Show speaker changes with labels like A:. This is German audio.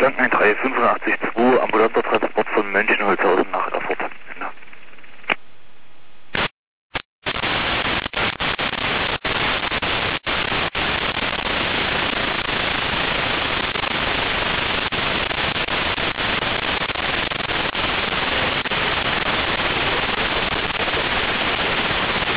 A: Franken 13582, ambulanter Transport von Mönchengladbach nach Erfurt.